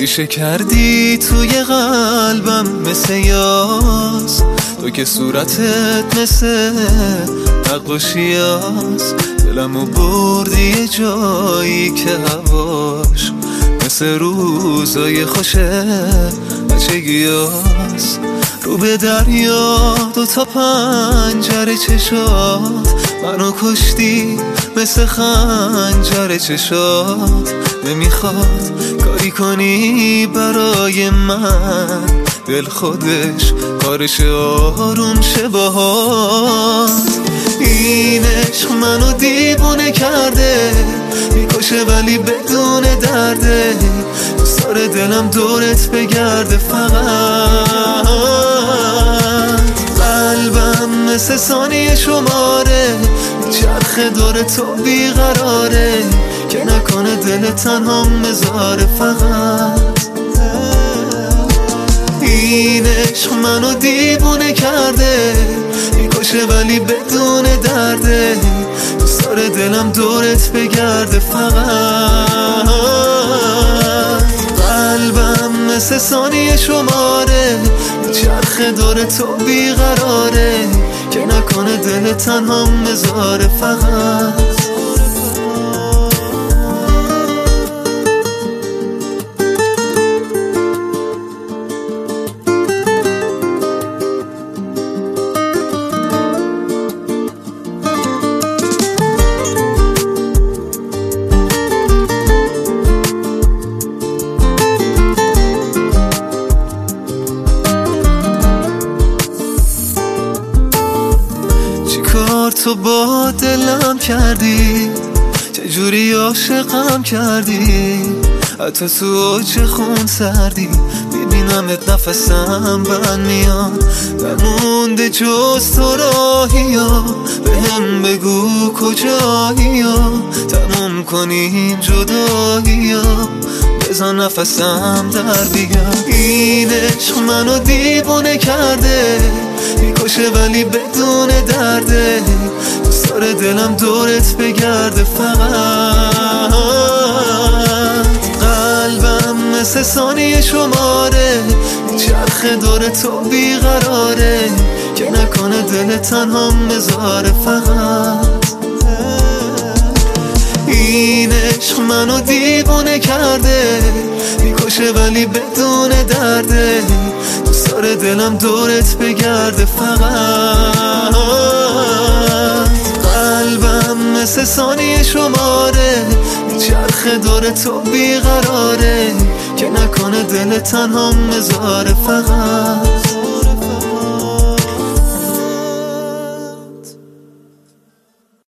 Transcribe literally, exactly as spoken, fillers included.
ریشه کردی توی قلبم مثل یاس، تو که صورتت مثل نقاشیاست. دلمو بردی یه جایی که هواش مثل روزای خوشه بچگیاست. رو به دریا دو تا پنجره چشات منو کشتی مثل خنجر چشات. نمیخواد کاری کنی برای من، دل خودش کارش آروم شه باهات. این عشق منو دیوونه کرده، میکشه ولی بدون درده. دوست داره دلم دورت بگرده فقط. قلبم مثل ثانیه شماره چرخ دور تو بیقراره، که نکنه دل تنها مزاره فقط. این عشق منو دیوونه کرده، میکشه ولی بدون درده. دوست داره دلم دورت بگرده فقط. قلبم مثل ثانیه شماره چرخ دور تو بیقراره، که نکنه دل تنها مزاره فقط. تو با دلم کردی، چجوری عاشقم کردی. حتی تو چه خون سردی، میبینمت نفسم بند میاد. نمونده جز تو راهی ها، به هم بگو کجایی ها. تموم کنیم جدایی ها، بزن نفسم در بیاد. این عشق منو دیوونه کرده، میکشه ولی بدون درده. دوست داره دلم دورت بگرده فقط. قلبم مثل ثانیه شماره چرخ دور تو بیقراره، که نکنه دل تنها مزاره فقط. این عشق منو دیوونه کرده، میکشه ولی بدون درده. دوست داره دلم دورت بگرده فقط. قلبم مثل ثانیه شماره چرخ دور تو بیقراره، که نکنه دل تنها مزاره فقط.